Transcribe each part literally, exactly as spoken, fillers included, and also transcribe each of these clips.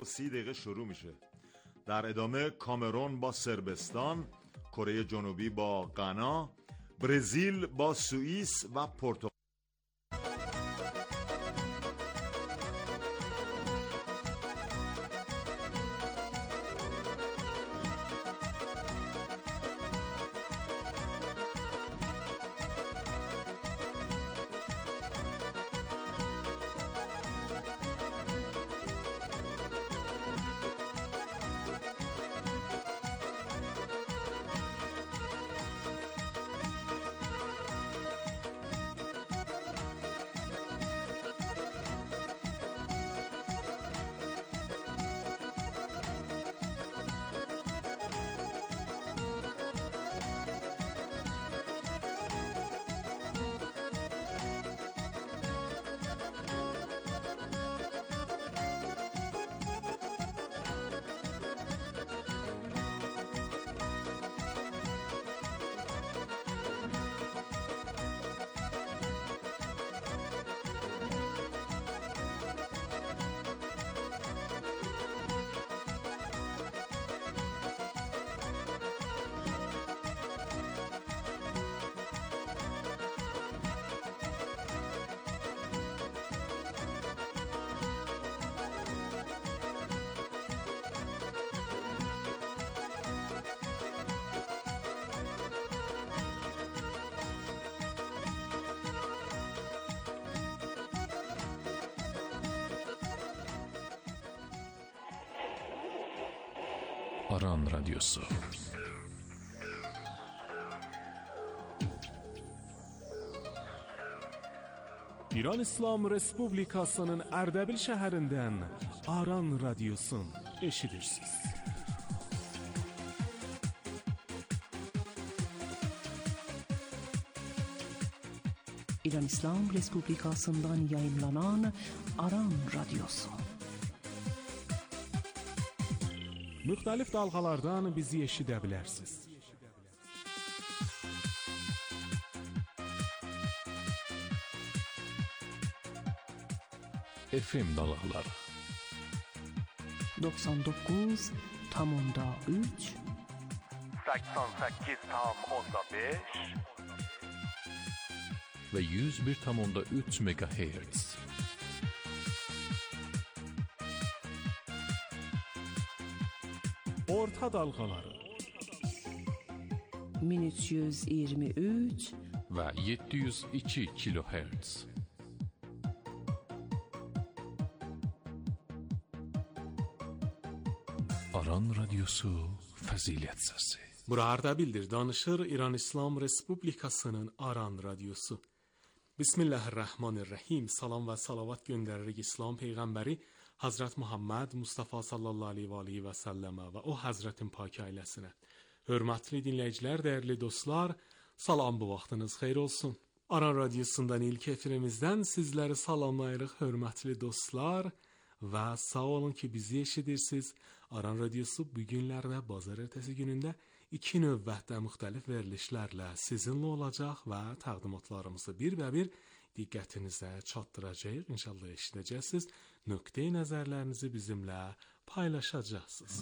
سی دقیقه شروع میشه. در ادامه کامرون با صربستان، کره جنوبی با غنا، برزیل با سوئیس و پرتغال. Aran Radyosu. İran İslam Respublikasının Ərdəbil şəhərindən Aran Radyosun eşidirsiniz. İran İslam Respublikasından yayınlanan Aran Radyosu. Müxtəlif dalğalardan bizi eşidə bilərsiniz. F M dalğaları doksan dokuz nokta üç seksen sekiz nokta beş ve yüz bir nokta üç megahertz. Orta dalğaları min üç yüz iyirmi üç ve yedi yüz iki kilohertz. Aran Radyosu Fəzilət Səsi. Bura Ərdəbildir, danışır İran İslam Respublikasının Aran Radyosu. Bismillahirrahmanirrahim. Salam və salavat göndəririk İslam Peyğəmbəri Hazret Muhammed Mustafa sallallahu aleyhi və aleyhi və səlləmə və o Həzrətin pak ailəsinə. Hörmətli dinləyicilər, dəyərli dostlar, salam, bu vaxtınız xeyir olsun. Aran Radyosundan ilk efirimizdən sizləri salamlayırıq, hörmətli dostlar. Və sağ olun ki bizi eşidirsiniz. Aran Radyosu bu günlərdə bazar ertəsi günündə iki növbətdə müxtəlif verilişlərlə sizinlə olacaq və təqdimatlarımızı bir və bir diqqətinizə çatdıracağıq. İnşallah eşidəcəksiniz. Nöqteyi nəzərlərinizi bizimlə paylaşacaqsınız.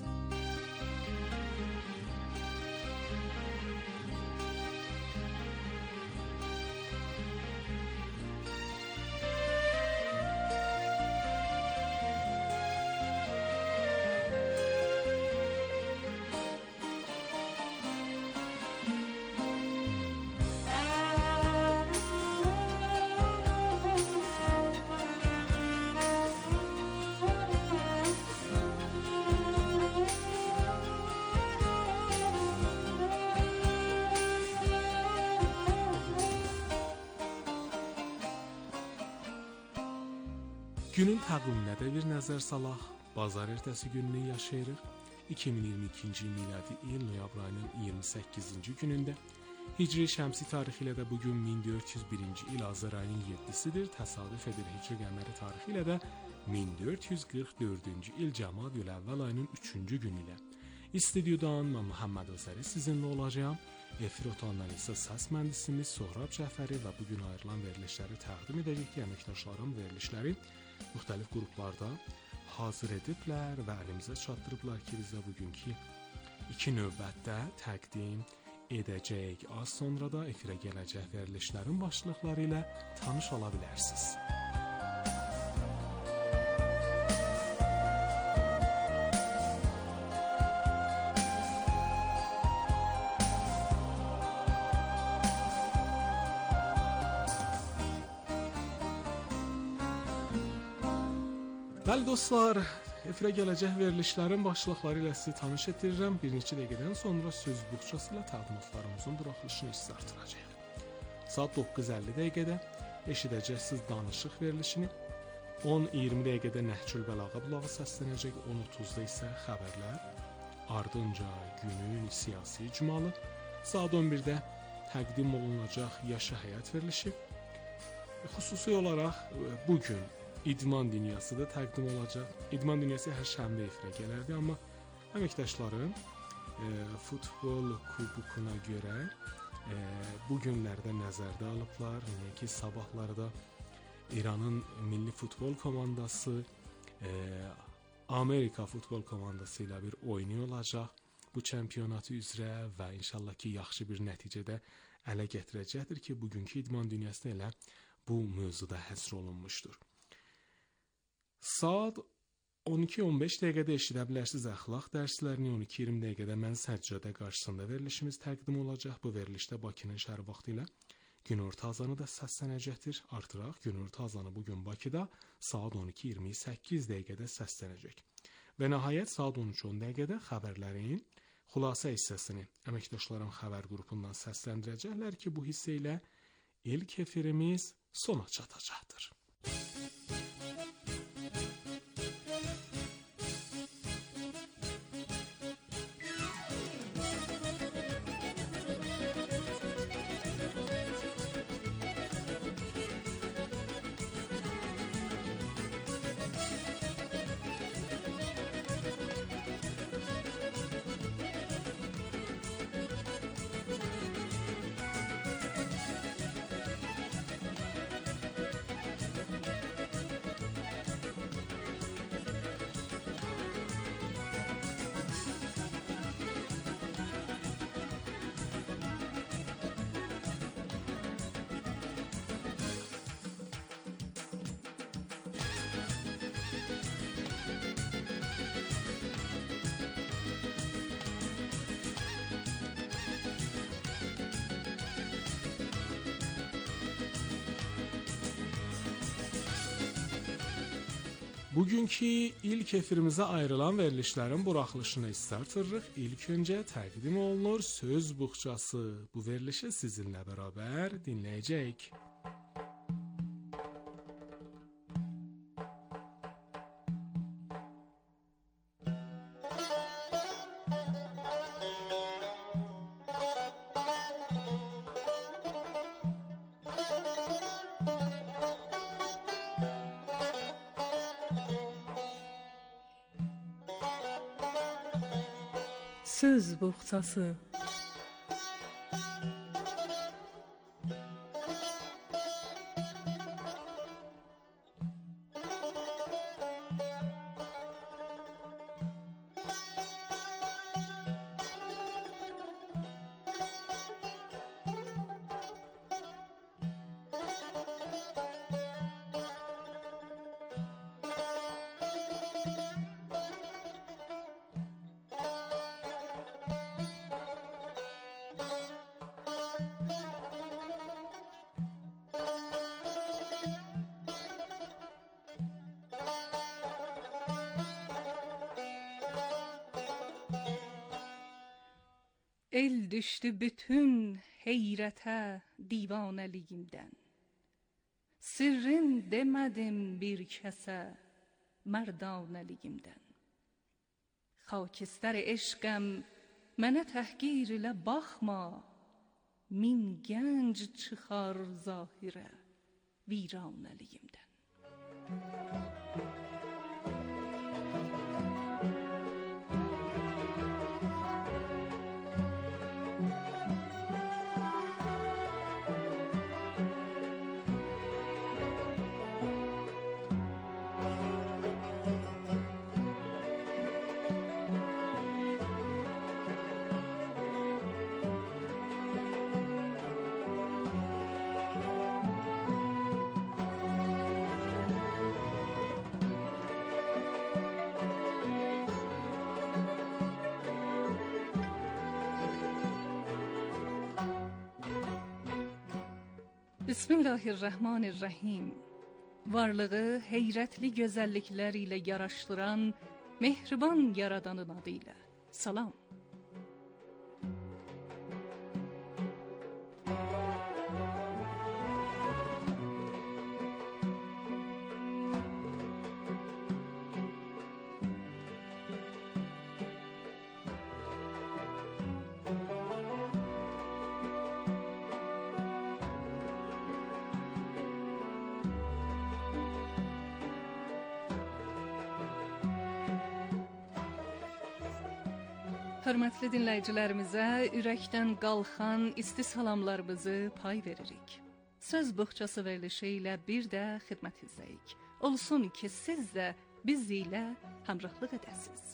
Günün təqviminə də bir nəzər salaq. Bazar ertəsi gününü yaşayırıq. iki min iyirmi ikinci miladi il noyabr ayının iyirmi səkkizinci günündə. Hicri şəmsi tarixi ilə də bugün min dörd yüz birinci il Azər ayının yeddisidir. Təsadüf edir Hicri qəməri tarixi ilə də min dörd yüz qırx dördüncü il Cəmadül Əvvəl ayının üçüncü günü ilə. İstudiodan mən Muhammed Özəri sizinlə olacağım. Efir otağından isə səs mühəndisimiz Sohrab Cəfəri və bugün ayrılan verilişləri təqdim edəcək. Əməkdaşlarım verilişləri müxtəlif qruplarda hazır ediblər və əlimizə çatdırıblar ki, bizə bugünkü iki növbətdə təqdim edəcək. Az sonra da efirə gələcək verilişlərin başlıqları ilə tanış ola bilərsiniz. Bəli dostlar, efirə gələcək verilişlərin başlıqları ilə sizi tanış etdirirəm. Bir neçə dəqiqədən sonra söz buxçası ilə təqdimatlarımızın buraxılışını siz artıracaq. Saat doqquz əlli dəqiqədə eşidəcəksiniz danışıq verilişini. on iyirmi dəqiqədə Nəhcül Bəlağa bulağı səslənəcək, on otuzda isə xəbərlər. Ardınca günün siyasi icmalı. Saat on birdə təqdim olunacaq Yaşa Həyat verilişi. Xüsusi olaraq bugün İdman dünyası da təqdim olacaq. İdman dünyası hər şənbə efirə gələrdi, amma əməkdaşlarım e, futbol kubokuna görə e, bu günlərdə nəzərdə alıblar. Yəni ki, sabahlarda İranın milli futbol komandası e, Amerika futbol komandası ilə bir oyunu olacaq. Bu çempionatı üzrə və inşallah ki, yaxşı bir nəticədə ələ gətirəcəkdir ki, bugünkü idman dünyasında elə bu mövzuda həsr olunmuşdur. Saat on iki on beş dəqiqədə eşidə bilərsiniz əxlaq dərslərini, on iki iyirmi dəqiqədə mən səccadə qarşısında verilişimiz təqdim olacaq. Bu verilişdə Bakının şəhər vaxtı ilə günorta azanı da səslənəcəkdir. Artıraq günorta azanı bugün Bakıda saat on iki iyirmi səkkiz dəqiqədə səslənəcək. Və nəhayət saat on üç on dəqiqədə xəbərlərin xülasə hissəsini əməkdaşlarım xəbər qrupundan səsləndirəcəklər ki, bu hissə ilə ilk efirimiz sona çatacaqdır. Bugünkü ilk efirimizə ayrılan verilişlərin buraxılışını istərtiririk. İlk öncə təqdim olunur söz buxçası. Bu verilişi sizinlə bərabər dinləyəcəyik. Söz buxçası. El düştü bütün heyrete divaneliğimden. Sırrın demedim bir kese merdaneliğimden. Xakistər eşqəm mənə təhqir ilə baxma. Min gənc çıxar zahirə viranəliyimdən. Bismillahirrahmanirrahim. Varlığı heyrətli gözəlliklər ilə yaraşdıran mehriban yaradanın adıyla. Salam. Hörmətli dinləyicilərimizə ürəkdən qalxan isti salamlarımızı pay veririk. Söz buxçası verilişi ilə bir də xidmətinizdəyik. Olsun ki, siz də biz ilə həmrəhlıq edəsiniz.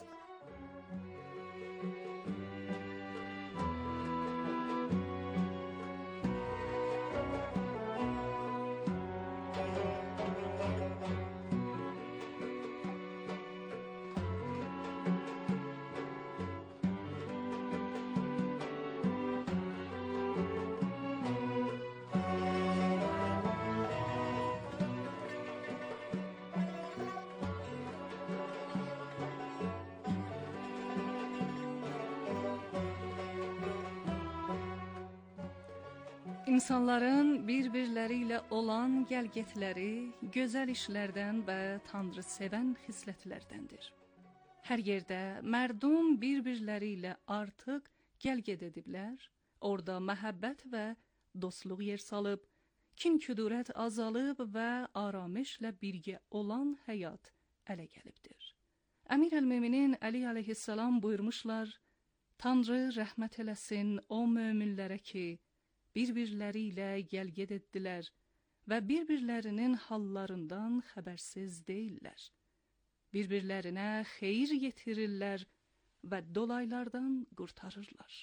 İnsanların bir-birləri ilə olan gəlgetləri gözəl işlərdən və Tanrı sevən xislətlərdəndir. Hər yerdə mərdum bir-birləri ilə artıq gəlged ediblər, orada məhəbbət və dostluq yer salıb, kin-küdurət azalıb və aramışla birgə olan həyat ələ gəlibdir. Əmir əl-Möminin Əli əleyhissalam buyurmuşlar, Tanrı rəhmət eləsin o möminlərə ki, bir-birləri ilə gəlged etdilər və bir-birlərinin hallarından xəbərsiz deyirlər. Bir-birlərinə xeyir yetirirlər və dolaylardan qurtarırlar.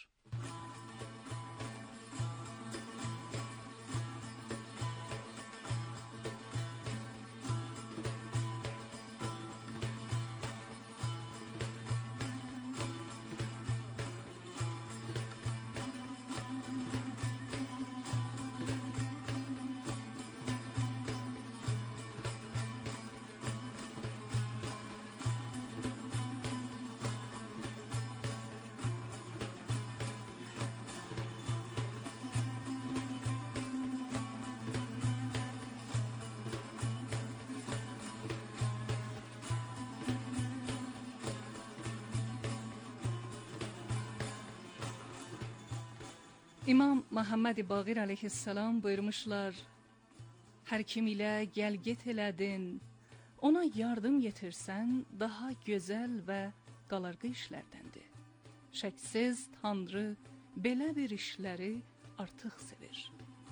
İmam Muhammed Baqir əleyhissalam buyurmuşlar, hər kim ilə gəlgət elədin, ona yardım yetirsən, daha gözəl və qalarqı işlərdəndir. Şəksiz Tanrı belə bir işləri artıq sevir.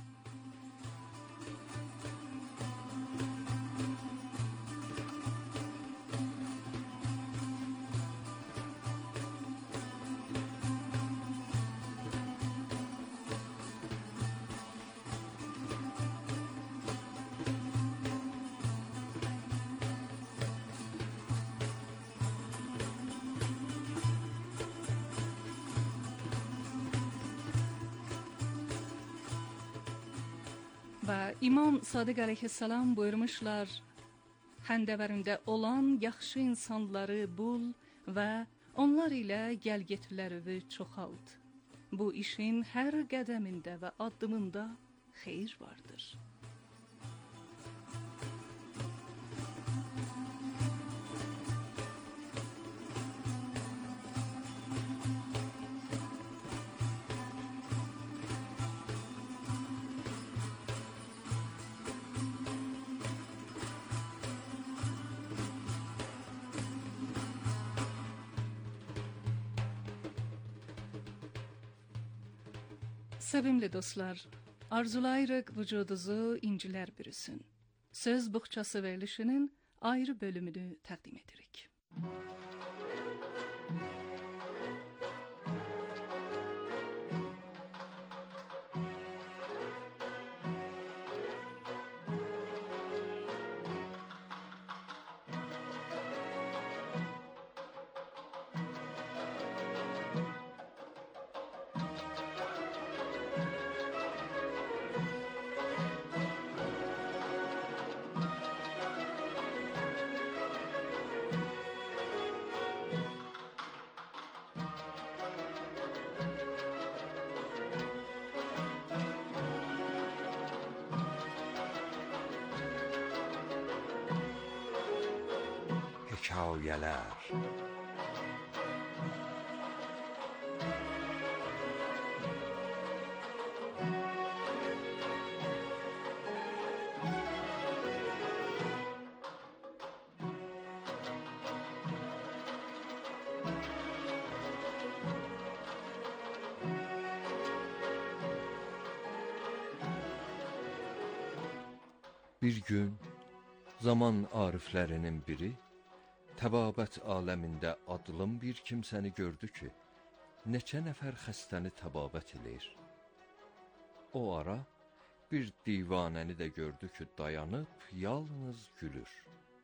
Və İmam Sadiq əleyhissalam buyurmuşlar, həndəvərində olan yaxşı insanları bul və onlar ilə gəlgetləri çoxalt. Bu işin hər qədəmində və addımında xeyir vardır. Sevimli dostlar, arzulayırıq vücudunuzu incilər bürüsün. Söz buxçası verilişinin ayrı bölümünü təqdim edirik. hekayələr. Bir gün zaman ariflərinin biri təbabət aləmində adılım bir kimsəni gördü ki, neçə nəfər xəstəni təbabət eləyir. O ara bir divanəni də gördü ki, dayanıb yalnız gülür.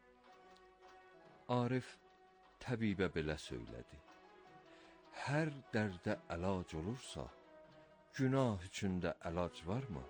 Arif təbibə belə söylədi: hər dərdə əlac olursa, günah üçündə əlac varmı?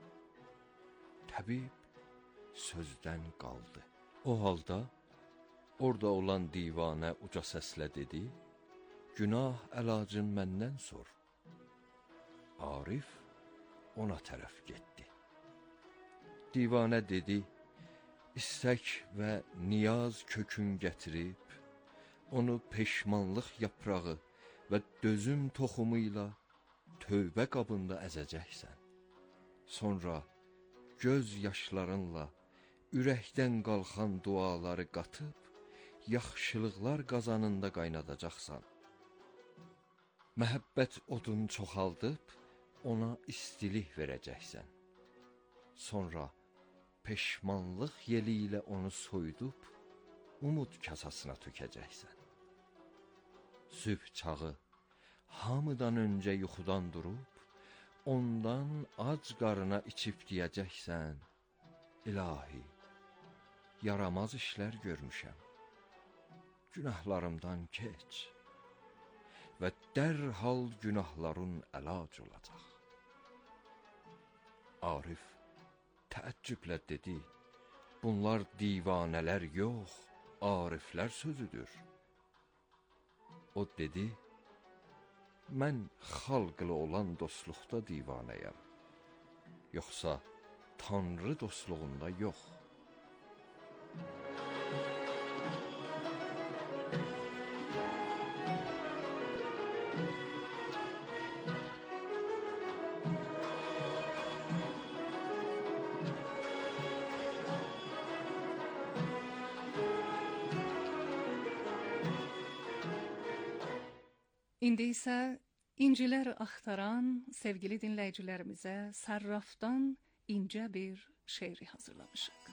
Təbib sözdən qaldı. O halda orada olan divanə uca səslə dedi: günah əlacın məndən sor. Arif ona tərəf getdi. Divanə dedi: istək və niyaz kökün gətirib, onu peşmanlıq yaprağı və dözüm toxumu ilə tövbə qabında əzəcəksən. Sonra göz yaşlarınla ürəkdən qalxan duaları qatıb, yaxşılıqlar qazanında qaynadacaqsan. Məhəbbət odunu çoxaldıb, ona istilik verəcəksən. Sonra peşmanlıq yeli ilə onu soyudub, umud kasasına tökəcəksən. Sübh çağı hamıdan öncə yuxudan durub, ondan ac qarına içib deyəcəksən: İlahi, yaramaz işlər görmüşəm, günahlarımdan keç və dərhal günahların əlac olacaq. Arif təəccüblə dedi: bunlar divanələr yox, ariflər sözüdür. O dedi: mən xalqla olan dostluqda divanəyəm, yoxsa Tanrı dostluğunda yox. İndi isə incilər axtaran sevgili dinləyicilərimizə Sərrafdan incə bir şeiri hazırlamışıq.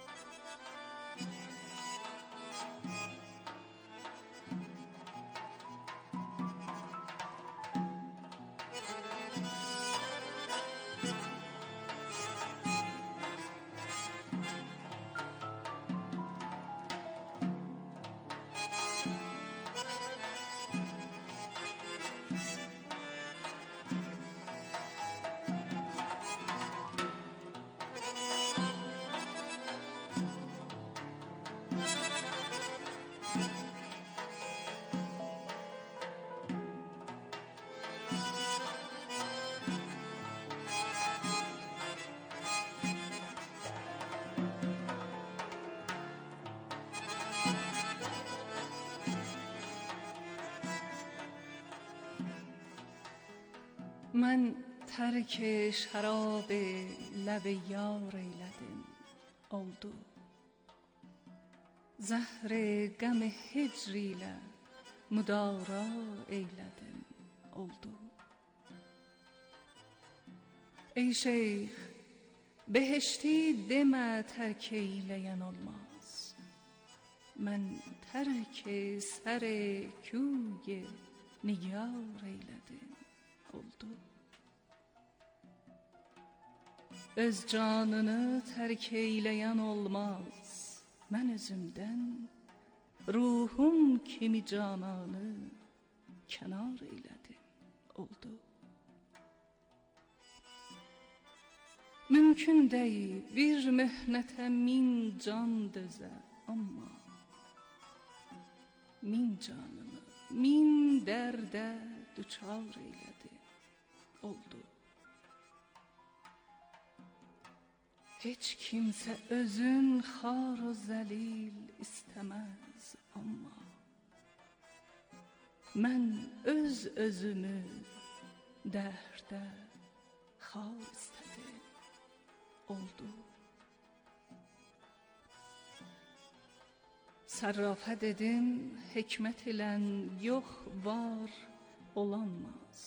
من ترک شراب لب یار eylədim, oldu. Zəhr qəm hicr ilə müdara eylədim, oldu. Ey şeyx, behişti demə tərk eyləyən olmaz. Mən tərk sər küy nigar eylədim, oldu. Öz canını tərk eyləyən olmaz. Mən özümdən ruhum kimi cananı kənar eylədim, oldu. Mümkün deyil bir möhnətə min can dözə, amma min canımı min dərdə düçar eylədim, oldu. Heç kimsə özün xar o zəlil istəməz. amma mən öz özümü dərdə xar istədim, oldu. Sərrafə dedim, hikmət ilən yox var olanmaz.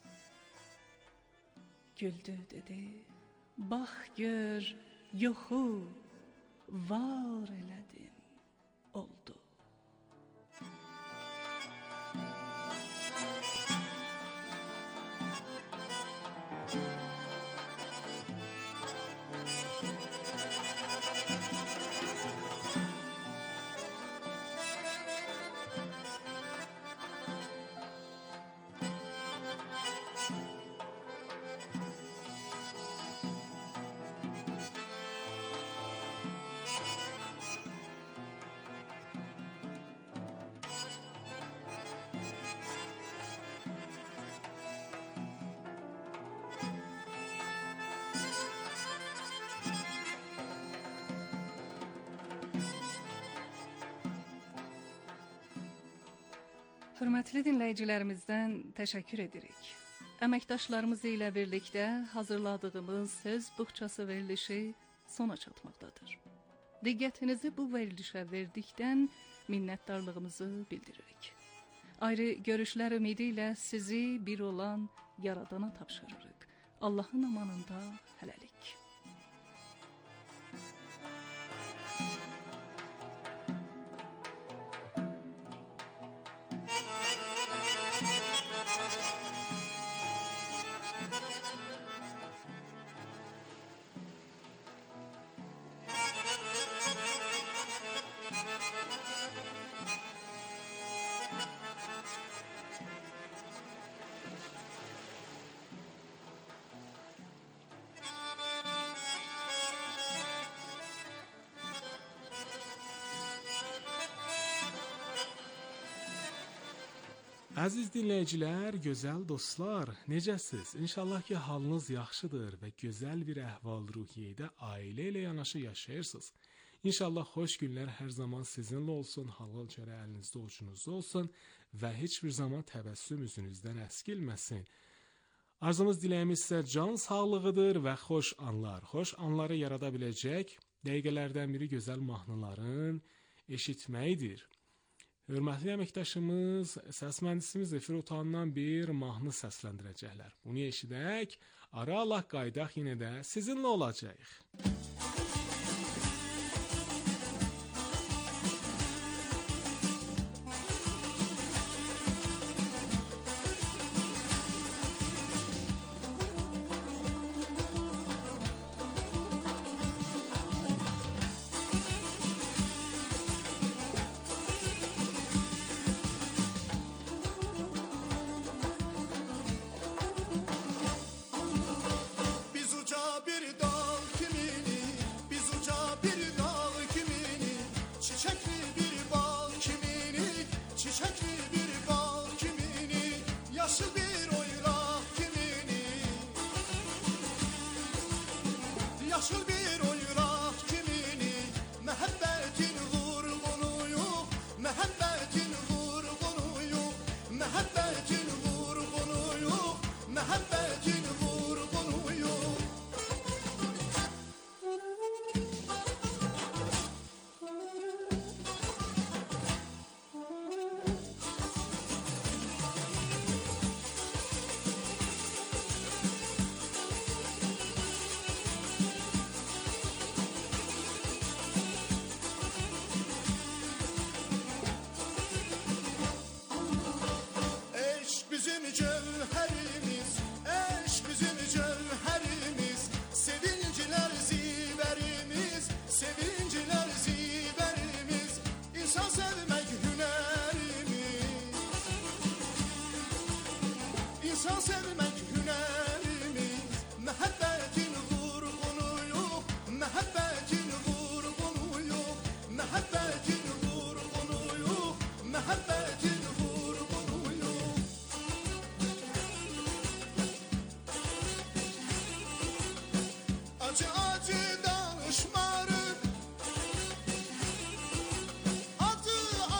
Güldü dedi, bax gör yoxu var elədim, oldu. Hörmətli dinləyicilərimizdən təşəkkür edirik. Əməkdaşlarımız ilə birlikdə hazırladığımız söz buxçası verilişi sona çatmaqdadır. Diqqətinizi bu verilişə verdikdən minnətdarlığımızı bildiririk. Ayrı görüşlər ümidi ilə sizi bir olan Yaradana tapşırırıq. Allahın amanında hələlik. Əziz dinləyicilər, gözəl dostlar, necəsiz? İnşallah ki, halınız yaxşıdır və gözəl bir əhval-ruhiyyədə ailə ilə yanaşı yaşayırsınız. İnşallah xoş günlər hər zaman sizinlə olsun, halal çörək əlinizdə ucunuzda olsun və heç bir zaman təbəssüm üzünüzdən əskilməsin. Arzumuz, diləyimiz isə can sağlığıdır və xoş anlar. Xoş anları yarada biləcək dəqiqələrdən biri gözəl mahnıların eşitməyidir. Hörmətli əməkdaşımız, səs mühəndisimiz efir otağından bir mahnı səsləndirəcəklər. Bunu eşidək, ara Allah qaydaq yenə də sizinlə olacaq. Acı acı danışmarım, adı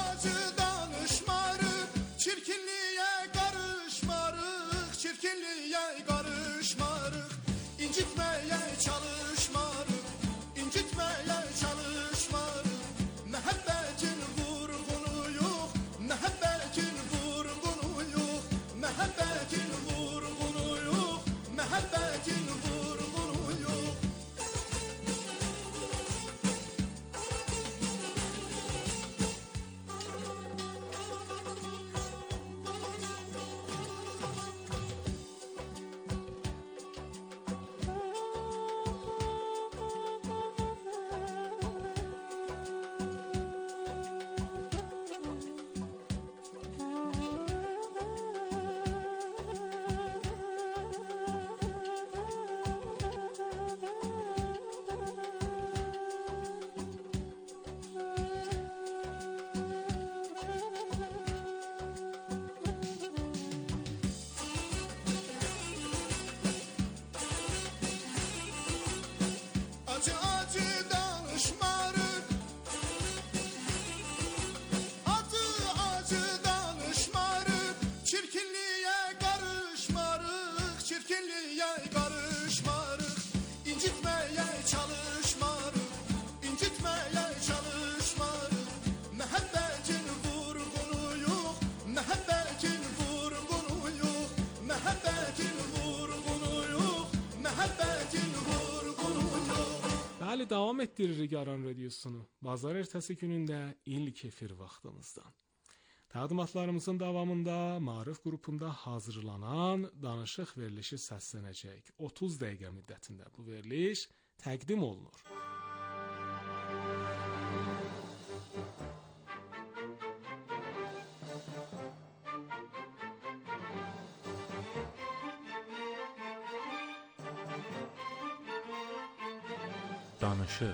çirkinliğe karışmarıq, incitmeye çalışmarıq, incitmeye çalışmarıq. Məhəbbətin vurğunuyuq, məhəbbətin vurğunuyuq, məhəbbətin vurğunuyuq, məhəbbətin vurğunuyuq. Acı acı danışmarıq, acı acı danışmarıq, çirkinliğe karışmarıq, çirkinliğe karışmarıq, incitmeye çalışmarıq, incitmeye çalışmarıq. Məhəbbətin vurğunuyuq, məhəbbətin vurğunuyuq, məhəbbətin vurğunuyuq, məhəbbətin vurğunuyuq. Bəli, davam etdiririk Aran Radiosunu. Bazar ertəsi günündə ilk efir vaxtımızdan. Təqdimatlarımızın davamında Maarif qrupunda hazırlanan danışıq verilişi səslənəcək. otuz dəqiqə müddətində bu veriliş təqdim olunur. Danışıq.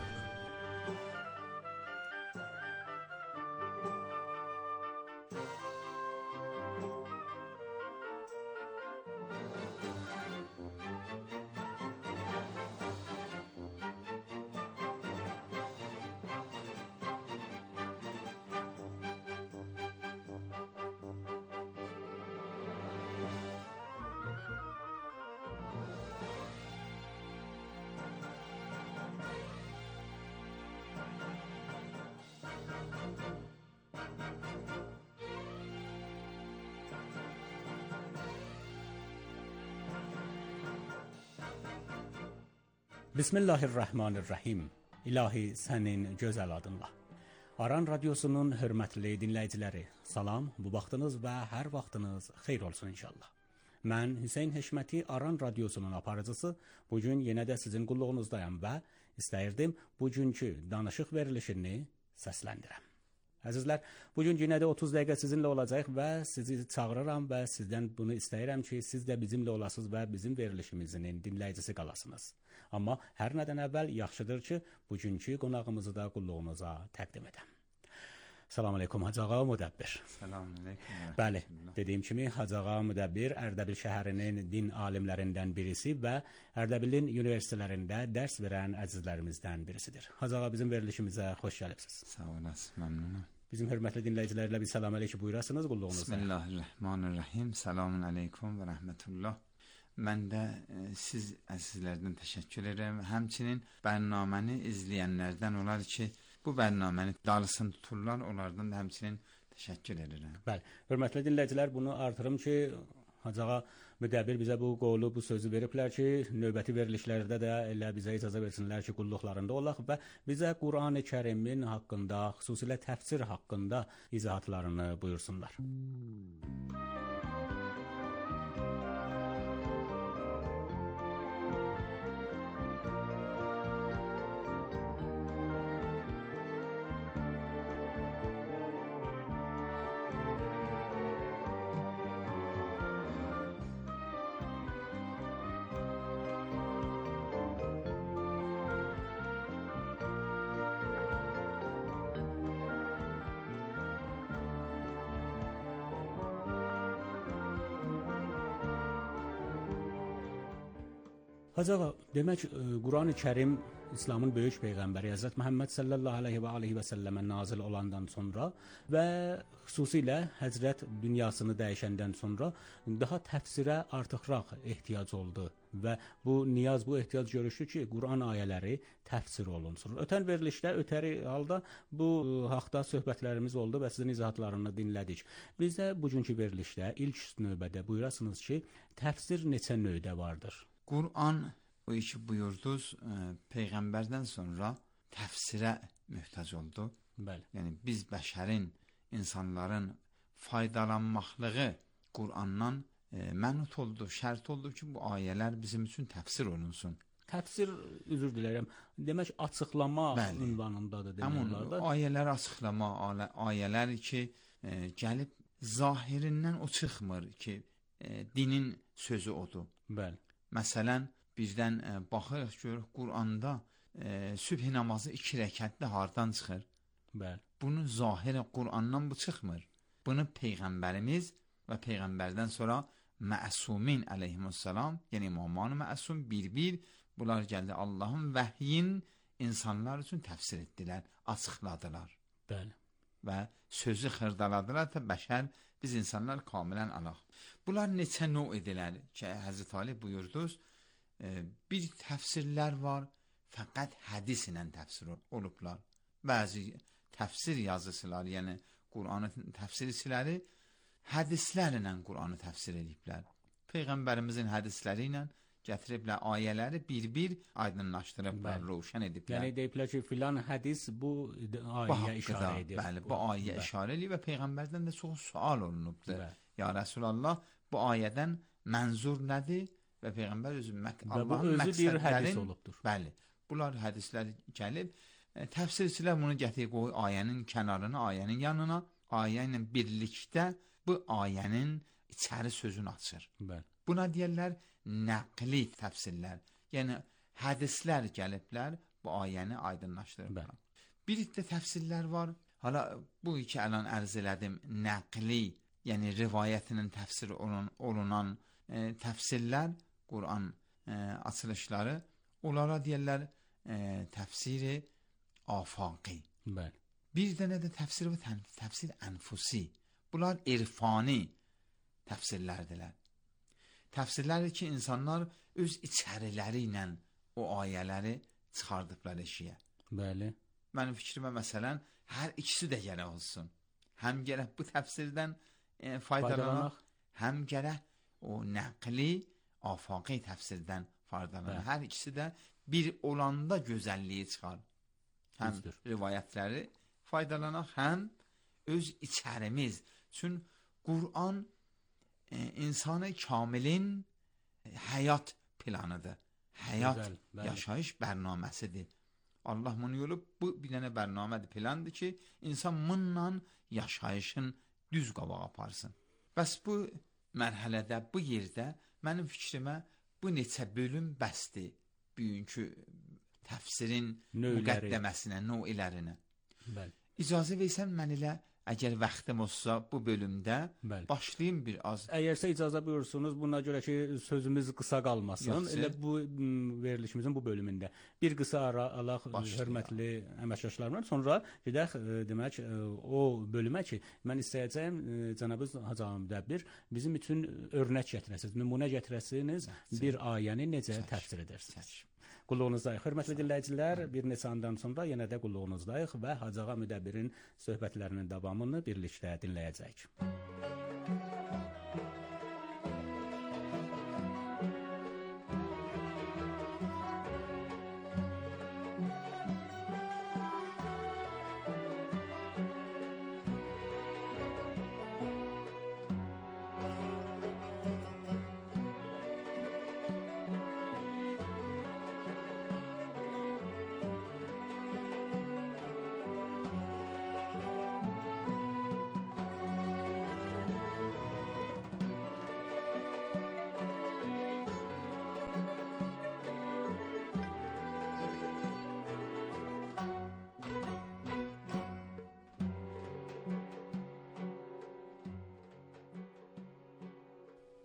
Bismillahirrahmanirrahim. İlahi sənin gözəl adınla. Aran Radiosunun hörmətli dinləyiciləri, salam, bu vaxtınız və hər vaxtınız xeyir olsun inşallah. Mən Hüseyn Heşməti, Aran Radiosunun aparıcısı, bugün yenə də sizin qulluğunuzdayım və istəyirdim bugünkü danışıq verilişini səsləndirəm. Əzizlər, bugün yenə də otuz dəqiqə sizinlə olacaq və sizi çağırıram və sizdən bunu istəyirəm ki, siz də bizimlə olasınız və bizim verilişimizin dinləyicisi qalasınız. Amma hər nədən əvvəl yaxşıdır ki, bugünkü qonağımızı da qulluğunuza təqdim edəm. Salam aleykum Hacı Ağa Müdəbbir. Salam aleykum. Bəli, dediyim kimi Hacı Ağa Müdəbbir Ərdəbil şəhərinin din alimlərindən birisi və Ərdəbilin universitetlərində dərs verən əzizlərimizdən birisidir. Hacı Ağa, bizim verilişimizə xoş gəlibsiniz. Sağ olasın, məmnunum. Bizim hörmətli dinləyicilərlə bir salam aleykum buyurasınız qulluğunuzda. Bismillahirrahmanirrahim. Selamun aleykum və rəhmətullah. Mən də e, siz əzizlərdən təşəkkür edirəm. Həmçinin bərnaməni izləyənlərdən olar ki, bu bərnaməni dalısını tuturlar, onlardan da həmçinin təşəkkür edirəm. Bəli, hörmətli dinləyicilər, bunu artırım ki, Hacı Ağa Müdəbbir bizə bu qolu, bu sözü veriblər ki, növbəti verilişlərdə də elə bizə icazə versinlər ki, qulluqlarında olaq və bizə Qur'an-ı Kərimin haqqında, xüsusilə təfsir haqqında izahatlarını buyursunlar. Hacı Ağa, demək Qur'an-ı Kərim İslamın böyük peyğəmbəri Həzrət Məhəmməd sallallahu əleyhi və alihi və səlləmə nazil olandan sonra və xüsusilə Həzrət dünyasını dəyişəndən sonra daha təfsirə artıqraq ehtiyac oldu və bu niyaz, bu ehtiyac görüşdü ki, Quran ayələri təfsir olunsun. Ötən verilişdə, ötəri halda bu haqda söhbətlərimiz oldu və sizin izahatlarını dinlədik. Biz də bugünkü verilişdə ilk növbədə buyurasınız ki, təfsir neçə növdə vardır? Quran o iki buyurdunuz, e, peyğəmbərdən sonra təfsirə möhtac oldu. Bəli. Yəni biz bəşərin, insanların faydalanmaqlığı Qurandan e, mənut oldu, şərt oldu ki, bu ayələr bizim üçün təfsir olunsun. Təfsir, üzr dilərəm, demək açıqlama Bəli. ünvanındadır Həmin demələrdə. ayələr açıqlama, alə- ayələr ki, e, gəlib zahirindən o çıxmır ki, e, dinin sözü odur. Bəli. Məsələn, birdən e, baxırıq görürük Quranda e, sübh namazı iki rəkətdə hardan çıxır? Bəli. Bunun zahiri Qurandan bu çıxmır. Bunu peyğəmbərimiz və peyğəmbərdən sonra məsumin əleyhissalam, yəni imamlar məsum bir-bir bunlar gəldi Allahın vəhyin insanlar üçün təfsir etdilər, açıqladılar. Bəli. Və sözü xırdaladılar da bəşər biz insanlar kamilən alaq. Bunlar neçə növ edilər ki, Həzrət Ali buyurdunuz, e, bir təfsirlər var, fəqət hədis ilə təfsir olublar. Bəzi təfsir yazıçıları, yəni Quranın təfsirçiləri hədislərlə Quranı təfsir ediblər. Peyğəmbərimizin hədisləri ilə gətiriblər ayələri bir-bir aydınlaşdırıblar, roşan ediblər. Yəni deyiblər ki, filan hədis bu ayəyə işarə edir. Bəli, bu ayəyə işarə edir və peyğəmbərdən də çox sual olunubdur. Ya Rəsulallah, bu ayədən mənzur nədir? Və peyğəmbər özü Allahın məqsədlərin, bəli, bunlar hədislər gəlib, e, təfsirçilər bunu gətirib qoy ayənin kənarına, ayənin yanına, ayə ilə birlikdə bu ayənin içəri sözünü açır. Bəli. Buna deyirlər nəqli təfsirlər. Yəni hədislər gəliblər, bu ayəni aydınlaşdırırlar. Bir də təfsirlər var. Hala bu iki əlan ərz elədim, nəqli, yəni rivayətinin təfsiri olun, olunan e, təfsirlər, Quran e, açılışları, onlara deyirlər e, təfsiri afaqi. Bəli. Bir dənə də təfsir və təfsir ənfusi. Bunlar irfani təfsirlərdirlər. Təfsirləri ki, insanlar öz içəriləri ilə o ayələri çıxardıblar eşiyə. Bəli. Mənim fikrimə məsələn, hər ikisi də gərək olsun. Həm gərək bu təfsirdən e, faydalanaq, həm gərək o nəqli, afaqi təfsirdən faydalanaq. Hər ikisi də bir olanda gözəlliyi çıxar. Həm Düzdür. Rivayətləri faydalanaq, həm öz içərimiz. Çünki Quran e, insanı kamilin e, həyat planıdır. Həyat Güzel, yaşayış bərnaməsidir. Allah bunu yolub, bu bir dənə bərnamədir, plandır ki, insan bununla yaşayışın düz qabağa aparsın. Bəs bu mərhələdə, bu yerdə mənim fikrimə bu neçə bölüm bəsdir bugünkü təfsirin Növləri. müqəddəməsinə, növlərinə. Bəli. İcazə versən mən elə, əgər vaxtım olsa bu bölümdə Bəli. başlayayım bir az. Əgərsə icazə buyursunuz, buna görə ki, sözümüz qısa qalmasın. Yoxsa? Elə bu verilişimizin bu bölümündə bir qısa ara alaq, hörmətli əməkdaşlarımla, sonra gedək demək o bölümə ki, mən istəyəcəyim cənabınız Hacı Müdəbbir bizim üçün örnək gətirəsiniz, nümunə gətirəsiniz, bir ayəni necə Çək. təfsir edərsiniz. Qulluğunuzdayıq. Hörmətli dinləyicilər, bir neçə andan sonra yenə də qulluğunuzdayıq və Hacı Ağa Müdəbbirin söhbətlərinin davamını birlikdə dinləyəcəyik.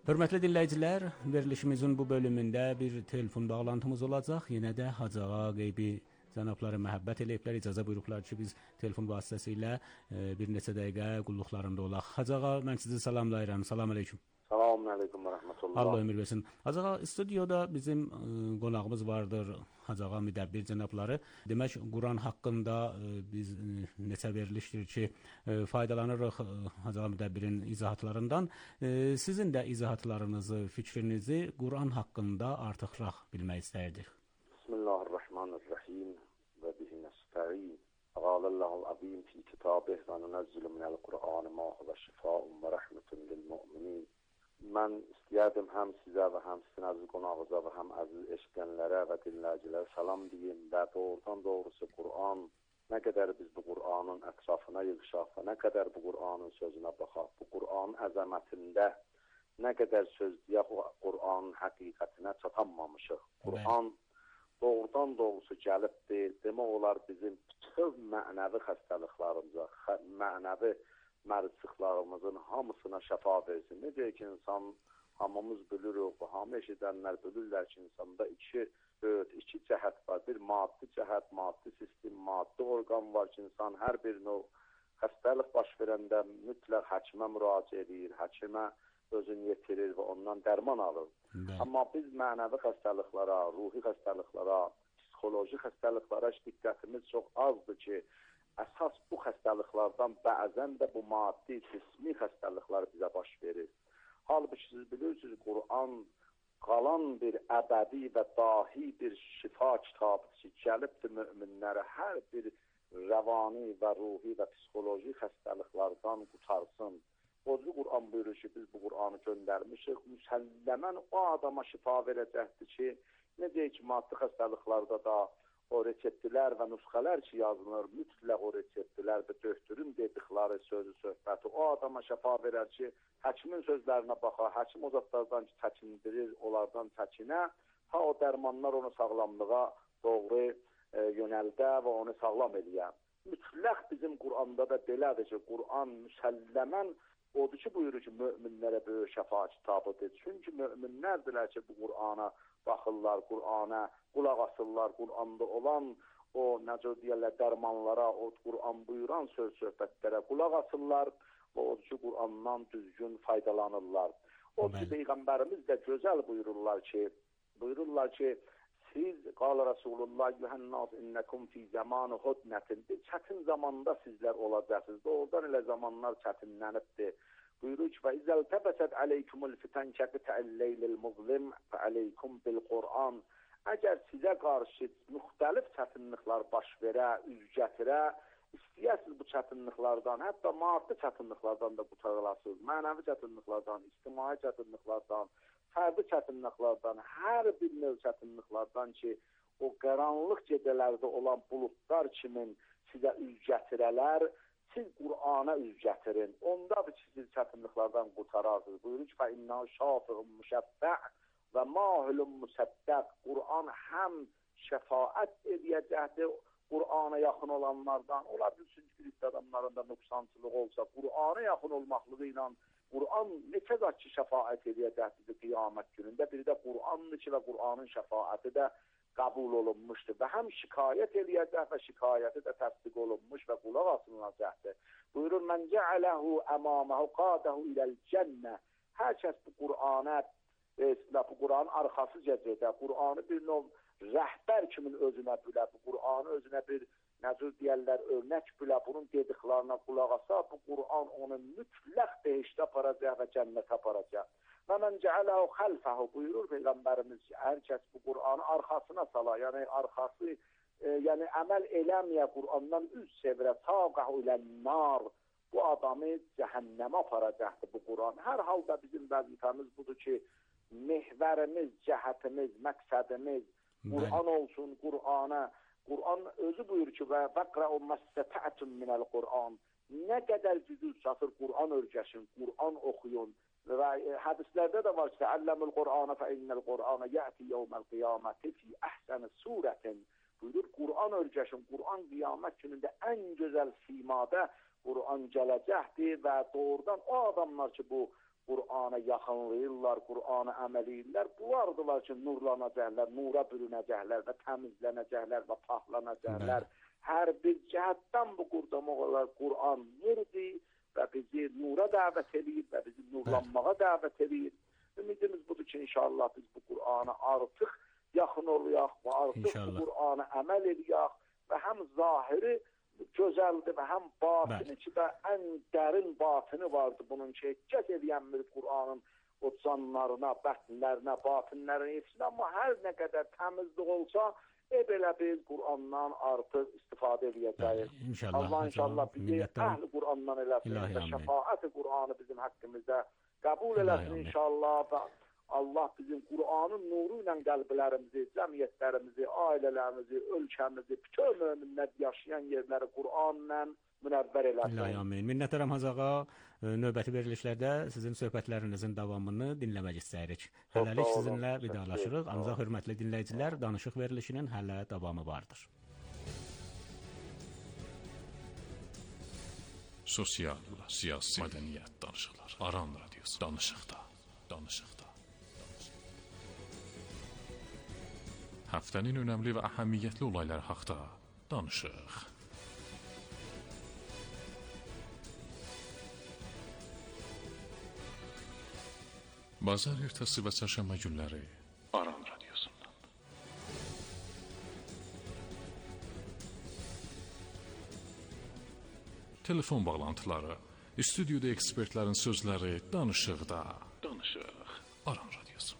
Hörmətli dinləyicilər, verilişimizin bu bölümündə bir telefon bağlantımız olacaq. Yenə də Hacı Ağa qeybi cənabları məhəbbət eləyiblər, icazə buyurublar ki, biz telefon vasitəsilə e, bir neçə dəqiqə qulluqlarında olaq. Hacı Ağa, mən sizi salamlayıram. Salam əleykum. Selamun aleyküm ve rahmetullah. Allah ömür versin. Hacı Ağa, stüdyoda bizim e, qonağımız vardır, Hacı Ağa müdəbbir cənabları. Demək, Quran haqqında e, biz e, neçə verilişdir ki, e, faydalanırıq e, Hacı Ağa müdəbbirin izahatlarından. E, sizin də izahatlarınızı, fikrinizi Quran haqqında artıqraq bilmək istərdik. Bismillahirrahmanirrahim ve bihi nesta'in. قال الله العظيم في كتابه وننزل من القرآن ما هو شفاء ورحمة للمؤمنين. Mən istəyərdim həm sizə və həm sizin əziz qonağınıza və həm əziz eşidənlərə və dinləyicilərə salam deyim və doğrudan doğrusu Quran, nə qədər biz bu Quranın ətrafına yığışaq və nə qədər bu Quranın sözünə baxaq, bu Quranın əzəmətində nə qədər söz deyək, Quranın həqiqətinə çatanmamışıq. Quran doğrudan doğrusu gəlibdir, demək olar bizim bütün mənəvi xəstəliklərimizə, mənəvi mərcıqlarımızın hamısına şəfa versin. Necə ki, insan hamımız bilirik, hamı eşidənlər bilirlər ki, insanda iki, iki cəhət var. Bir maddi cəhət, maddi sistem, maddi orqan var ki, insan hər bir növ xəstəlik baş verəndə mütləq həkimə müraciət edir, həkimə özünü yetirir və ondan dərman alır. Bəli. Amma biz mənəvi xəstəliklərə, ruhi xəstəliklərə, psixoloji xəstəliklərə diqqətimiz çox azdır ki, əsas bu xəstəliklərdən bəzən də bu maddi, cismi xəstəliklər bizə baş verir. Halbuki siz bilirsiniz, Quran qalan bir əbədi və dahi bir şifa kitabıdır ki, gəlibdir möminlərə hər bir rəvani və ruhi və psixoloji xəstəliklərdən qutarsın. O cür Quran buyurur ki, biz bu Quranı göndərmişik, müsəlləmən o adama şifa verəcəkdir ki, necə ki, maddi xəstəliklərdə da o reseptlər və nüsxələr ki yazılır, mütləq o reseptlər və döktürün dedikləri sözü, söhbəti o adama şəfa verər ki, həkimin sözlərinə baxar, həkim o zatlardan ki, çəkindirir, onlardan çəkinə, ha o dərmanlar onu sağlamlığa doğru e, yönəldə və onu sağlam eləyə. Mütləq bizim Quranda da belədir ki, Quran müsəlləmən odur ki, buyurur ki, möminlərə böyük şəfa kitabıdır. Çünki möminlərdirlər ki, bu Qurana baxırlar, Qurana qulaq asırlar, Quranda olan o necə deyirlər dərmanlara, o Quran buyuran söz söhbətlərə qulaq asırlar və o ki Qurandan düzgün faydalanırlar. O ki Peyğəmbərimiz də gözəl buyururlar ki, buyururlar ki, siz qala Rasulullah yuhannas innekum fi zaman hudnatin, bir çətin zamanda sizlər olacaqsınız. Doğrudan elə zamanlar çətinlənibdir. Buyurur ki, فَإِذَا الْتَبَسَتْ عَلَيْكُمُ الْفِتَنْ كَقِطَعِ اللَّيْلِ الْمُظْلِمِ فَعَلَيْكُمْ بِالْقُرْآنِ. Əgər sizə qarşı müxtəlif çətinliklər baş verə, üz gətirə, istəyəsiniz bu çətinliklərdən, hətta maddi çətinliklərdən də qurtarılasınız, mənəvi çətinliklərdən, ictimai çətinliklərdən, fərdi çətinliklərdən, hər bir növ çətinliklərdən ki, o qaranlıq gecələrdə olan buludlar kimin sizə üz gətirələr, siz Qur'ana üz gətirin. Ondadır ki, siz çətinliklərdən qurtararsınız. Buyurur ki, فَإِنَّهُ شَافِعٌ مُشَفَّعٌ və mahilun musaddaq. Quran həm şəfaət edəcəkdir Qur'ana yaxın olanlardan. Ola bilsin ki, bir adamlarında nöqsançılıq olsa, Qur'ana yaxın olmaqlığı ilə Quran neçə zat ki, şəfaət edəcəkdir qiyamət günündə. Bir də Qur'andır ki, və Qur'anın şəfaəti də qəbul olunmuşdur və həm şikayət eləyəcək və şikayəti də təsdiq olunmuş və qulaq asılacaqdır. Buyurur, mən cəaləhu əmaməhu qadəhu iləl cənnə. Hər kəs bu Qur'ana, bu Qur'anın arxası cəzədə, Qur'anı bir növ rəhbər kimin özünə bilə, bu Qur'anı özünə bir nəzir deyərlər, örnək bilə, bunun dediklarına qulaq asa, bu Qur'an onu mütləq behişdə aparacaq və cənnətə aparacaq. Və mən cəaləhu xəlfəhu buyurur Peyğəmbərimiz ki, hər kəs bu Qur'anı arxasına sala, yəni arxası, e, yəni əməl eləməyə Qur'andan üz çevirə, taqəhu ilən-nar, bu adamı cəhənnəmə aparacaqdır bu Qur'an. Hər halda bizim vəzifəmiz budur ki, mehvərimiz, cəhətimiz, məqsədimiz Qur'an olsun, Qur'ana. Qur'an özü buyurur ki, və vəqrəu məstətə'tum minəl Qur'an. Nə qədər gücünüz çatır Qur'an örgəşin, Qur'an oxuyun. Və hədislərdə də var ki, əlləmül Qur'ana fə innəl Qur'ana yəti yevməl qiyaməti fi əhsəni surətin. Buyurur, Qur'an örgəşin, Qur'an qiyamət günündə ən gözəl simada Qur'an gələcəkdir və doğrudan o adamlar ki, bu Qur'ana yaxınlayırlar, Qur'ana əməl edirlər. Bunlardılar ki, nurlanacaqlar, nura bürünəcəklər və təmizlənəcəklər və pahlanacaqlar. Hər bir cəhətdən bu qurdamaq Qur'an nurdur və bizi nura dəvət edir və bizi nurlanmağa dəvət edir. Ümidimiz budur ki, inşallah biz bu Qur'ana artıq yaxın oluyaq və artıq inşallah bu Qur'ana əməl ediyək və həm zahiri gözəldir və həm batini ki, və ən dərin batini vardır bunun ki, eccət edən bir Qur'anın o canlarına, bətnlərinə, batinlərinə hepsine, amma hər nə qədər təmizlik olsa, e belə biz Qur'andan artıq istifadə edəcəyik. İnşallah. Allah inşallah bizi əhl-i Qur'andan eləsin və şəfaət-i Qur'anı bizim haqqımızda qəbul eləsin inşallah və Allah bizim Qur'anın nuru ilə qəlblərimizi, cəmiyyətlərimizi, ailələrimizi, ölkəmizi, bütün möminlər yaşayan yerləri Qur'anla münəvvər eləsin. İlahi amin. Minnətdaram Hacı ağa. Növbəti verilişlərdə sizin söhbətlərinizin davamını dinləmək istəyirik. Hələlik sizinlə vidalaşırıq. Ancaq hörmətli dinləyicilər, danışıq verilişinin hələ davamı vardır. Sosial, siyasi, mədəniyyət danışıqlar. Aran radiosu. Danışıqda. Danışıqda. Həftənin önəmli və əhəmiyyətli olayları haqda danışıq. Bazar ertəsi və çərşənbə günləri Aran radiosundan. Telefon bağlantıları, stüdyoda ekspertlərin sözləri danışıqda. Danışıq Aran radiosundan.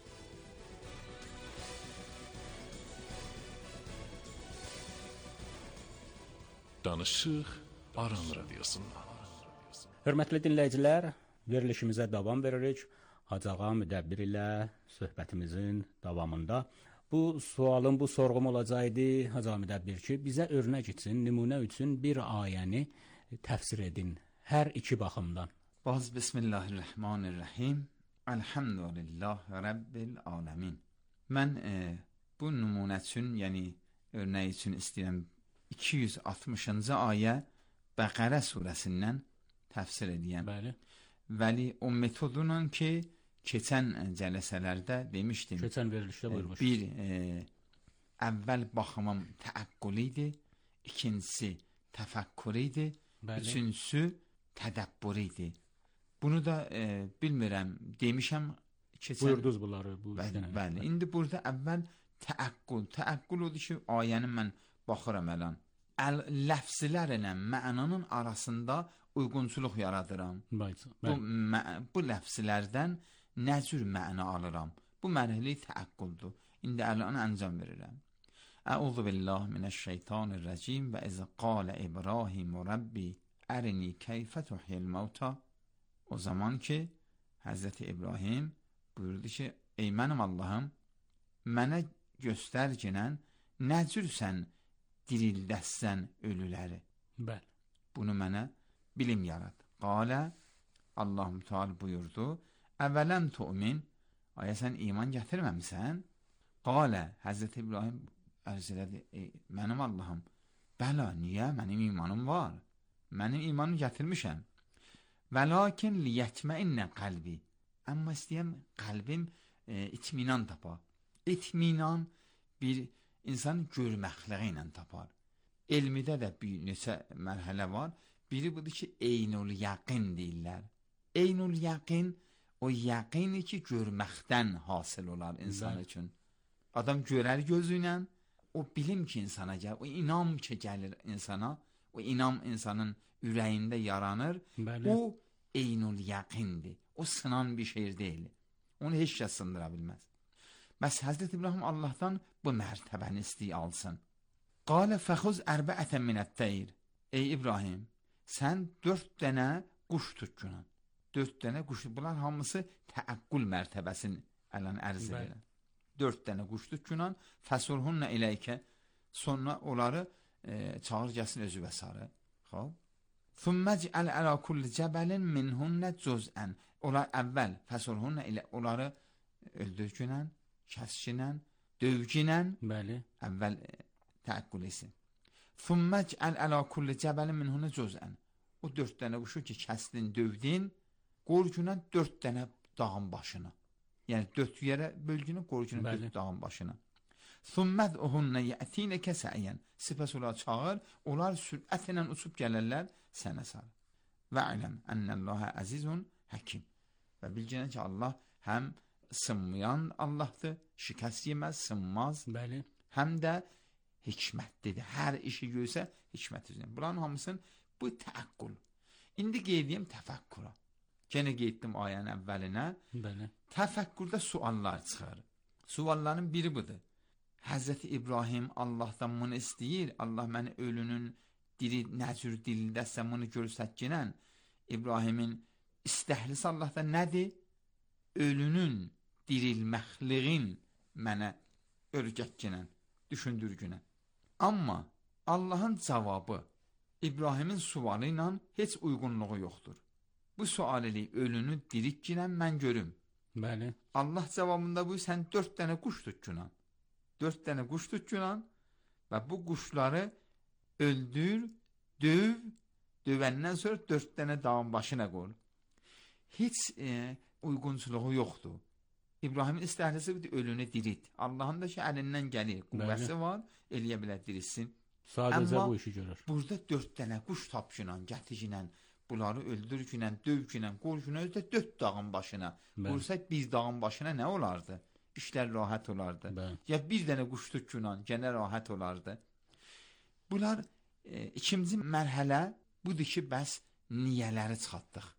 Danışıq Aran radiosundan. Hörmətli dinləyicilər, verilişimizə davam veririk. Hacı ağa müdəbbir ilə söhbətimizin davamında. Bu sualın, bu sorğum olacaqdı Hacı ağa müdəbbir ki, bizə örnək üçün, nümunə üçün bir ayəni təfsir edin. Hər iki baxımdan. Baz Bismillahirrahmanirrahim. Elhamdülillah Rabbil alemin. Mən e, bu nümunə üçün, yəni örnək üçün istəyirəm iki yüz altmışıncı ayə Bəqərə surəsindən təfsir edəyəm. Bəli. Vəli o metodunla ki, keçən cələsələrdə demişdim. Keçən verilişdə buyurmuş. Bir, e, əvvəl baxımım təəqqül idi, ikincisi təfəkkür idi, üçüncüsü tədəbbür idi. Bunu da e, bilmirəm, demişəm keçən... Buyurdunuz bunları. Bu bəli, bəli. İndi burada əvvəl təəqqül, təəqqül odur ki, ayənin mən baxıram ələn. Əl, ləfzlərlə mənanın arasında uyğunçuluq yaradıram. Bəli. Bu, mə, bu ləfzlərdən nə cür məna alıram? Bu mərhəli təəqqüldür. İndi əlan əncam verirəm. Əuzu billahi minəşşeytanirracim və iz qalə İbrahim Rabbi ərini keyfə tuhyil mevta. O zaman ki Həzrəti İbrahim buyurdu ki, ey mənim Allahım, mənə göstərginən nə cür sən dirildəsən ölüləri. Bəli. Bunu mənə bilim yarad. Qalə, Allah-u Teala buyurdu, əvvələn tu'min, aya sən iman gətirməmsən? Qalə, Həzrəti İbrahim ərz elədi, ey, mənim Allahım, bəla, niyə? Mənim imanım var. Mənim imanımı gətirmişəm. Və lakin liyətməinnə qəlbi. Amma istəyəm, qəlbim e, itminan tapar. İtminan bir insan görməkliği ilə tapar. Elmidə də bir neçə mərhələ var. Biri budur ki, eynul yaqin deyirlər. Eynul yaqin, o yaqini ki, görməkdən hasil olar insan üçün. Adam görər gözü ilə, o bilim ki, insana gəlir, o inam ki, gəlir insana, o inam insanın ürəyində yaranır. Bəli. O eynul yaqindir. O sınan bir şey deyil. Onu heç kəs sındıra bilməz. Bəs Həzrət İbrahim Allahdan bu mərtəbəni istəyi alsın. Qalə fəxuz ərbəətən minət-təyr. Ey İbrahim, sən dörd dənə quş tutcunan. Dörd dənə quş, bunlar hamısı təəqqül mərtəbəsini ələn ərz edirlər. Dörd dənə quş tutcunan, fəsurhunnə iləykə, sonra onları e, çağır gəlsin özü və sarı. Xob. Thumməcəl ələ kulli cəbəlin minhunnə cüzən. Onlar əvvəl fəsurhunnə ilə onları öldürgünən, kəskinən, dövginən. Bəli. Əvvəl e, təəqqül etsin. Thumməcəl ələ kulli cəbəlin minhunnə cüzən. O dörd dənə quşu ki, kəsdin, dövdin, qorcunan dörd dənə dağın başına. Yəni dörd yerə bölgünü qorcunan dörd dağın başına. Thumməd uhunna yətinəkə səyən. Sifəs olar çağır, onlar sürətlə uçub gələrlər sənə sarı. Və iləm ənəlləhə əzizun həkim. Və bilginə ki, Allah həm sınmayan Allahdır, şikəst yeməz, sınmaz. Bəli. Həm də hikmətlidir. Hər işi görsə hikmət üzrə. Bunların hamısının bu təəqqül. İndi qeydiyəm təfəkkura. Gene qeyddim ayənin əvvəlinə. Bəli. Təfəkkürdə suallar çıxır. Sualların biri budur. Həzrəti İbrahim Allahdan bunu istəyir. Allah məni ölünün diri nəcür dilindəsə bunu görsətginən. İbrahimin istəhlisi Allahdan nədir? Ölünün dirilməkliğin mənə örgətginən, düşündürgünən. Amma Allahın cavabı İbrahimin sualı ilə heç uyğunluğu yoxdur. Bu sual ilə ölünü dirikginən mən görüm. Bəli. Allah cavabında bu sən dörd dənə quş tutcunan. Dörd dənə quş tutcunan və bu quşları öldür, döv, dövəndən sonra dörd dənə dağın başına qoy. Heç e, uyğunçuluğu yoxdur. İbrahimin istəhlisi budur, ölünü dirit. Allahın da ki, əlindən gəlir, qüvvəsi var, eləyə bilər diritsin. Sadəcə bu işi görür. Burada dörd dənə quş tapşınan, gəticinən, bunları öldürgünən, dövgünən, qorcunən, özdə dörd dağın başına. Qorsaq bir dağın başına nə olardı? İşlər rahat olardı. Bəli. Ya bir dənə quş tutcunan, gənə rahat olardı. Bunlar e, ikinci mərhələ budur ki, bəs niyələri çıxartdıq.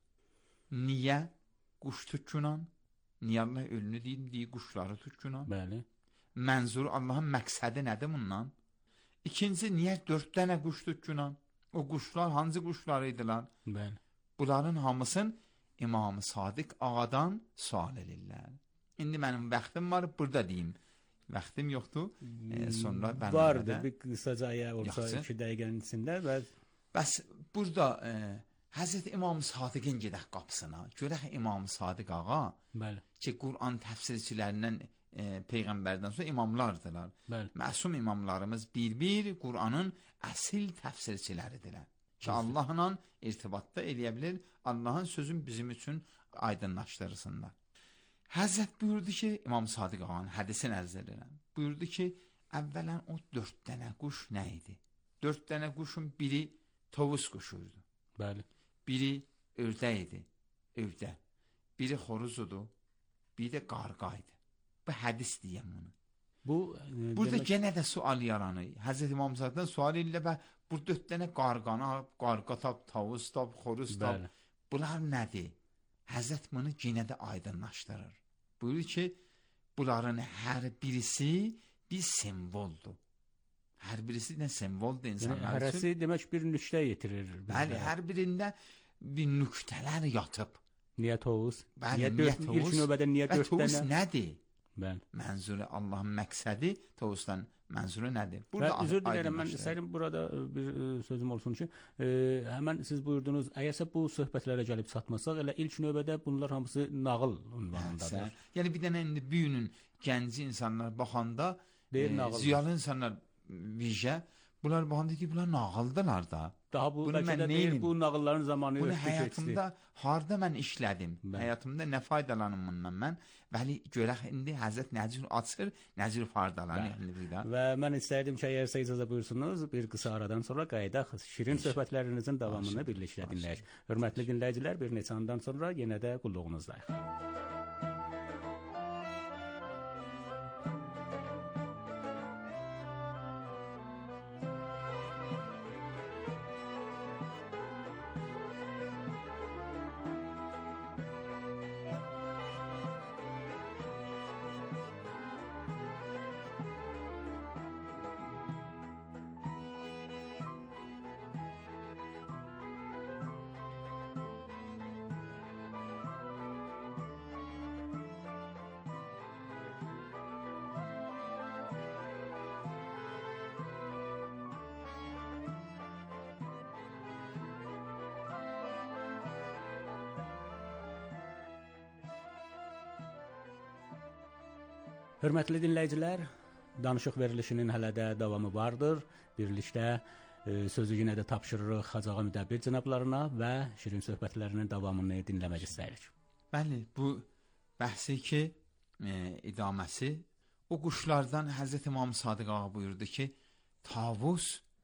Niyə quş tutcunan? Niyə Allah ölünü deyim, deyir quşları tutcunan? Bəli. Mənzur Allahın məqsədi nədir bundan? İkinci, niyə dörd dənə quş tutcunan? O quşlar hansı quşlar idilər? Bəli. Bunların hamısını İmam-ı Sadiq ağadan sual edirlər. İndi mənim vaxtım var, burada deyim. Vaxtım yoxdur. E, sonra bərnamədə... Vardır, bir qısaca ya olsa iki dəqiqənin içində. Və... Bəs burada e, Həzrəti İmam-ı Sadiqin gedək qapısına. Görək İmam-ı Sadiq ağa Bəli. Ki, Qur'an təfsirçilərindən e, Peyğəmbərdən sonra imamlardılar. Bəli. Məsum imamlarımız bir-bir Qur'anın əsil təfsirçiləridirlər. Ki, Allahla irtibatda eləyə bilir, Allahın sözün bizim üçün aydınlaşdırırsınlar. Həzrət buyurdu ki, İmam Sadiq ağanın hədisin ərz edirəm. Buyurdu ki, əvvələn o dörd dənə quş nə idi? Dörd dənə quşun biri tovuz quşuydu. Bəli. Biri ördək idi, övdə. Biri xoruzudur, biri də qarqaydı. Bu hədis deyəm bunu. Bu, e, burada demək... genə də sual yaranır. Həzrət İmam Sadiqdən sual edirlər və bu dörd dənə qarqana, qarqa tap, tavus tap, xoruz tap. Bəli. Bunlar nədir? Həzrət bunu yenə də aydınlaşdırır. Buyurur ki, bunların hər birisi bir simvoldur. Hər birisi nə simvoldur insanlar üçün? Hərəsi demək bir nüqtə yetirir. Bəli, hər birində bir nüqtələr yatıb. Niyə tovuz? Bəli, niyə tovuz? İlk növbədə niyə dörd dənə? Və tovuz nədir? Bəli. Mənzuru Allahın məqsədi tovuzdan mənzuru nədir? Burada və üzr diləyirəm, mən istəyirəm burada bir sözüm olsun ki, e, həmən siz buyurdunuz, əgərsə bu söhbətlərə gəlib çatmasaq, elə ilk növbədə bunlar hamısı nağıl ünvanındadır. Yəni bir dənə indi bu günün gənci insanlar baxanda, deyir, e, ziyalı insanlar vicə, bunlar baxanda ki, bunlar nağıldılar da. Daha bu, bəlkə də deyir, bu nağılların zamanı bunu həyatımda harda mən işlədim, Bə. həyatımda nə faydalanım bundan mən, bəli görək indi Həzrət Nəcir açır, Nəcir faydalanır. Və mən istərdim ki, əgərsə icazə buyursunuz, bir qısa aradan sonra qayıdaq, şirin söhbətlərinizin davamını birlikdə dinləyək. Hörmətli dinləyicilər, bir neçə andan sonra yenə də qulluğunuzdayıq. Hörmətli dinləyicilər, danışıq verilişinin hələ də davamı vardır. Birlikdə E, sözü yenə də tapşırırıq Xacağa Müdəbbir cənablarına və şirin söhbətlərinin davamını dinləmək istəyirik. Bəli, bu bəhsi ki, e, idaməsi o quşlardan Həzrət İmam Sadiq ağa buyurdu ki, tavus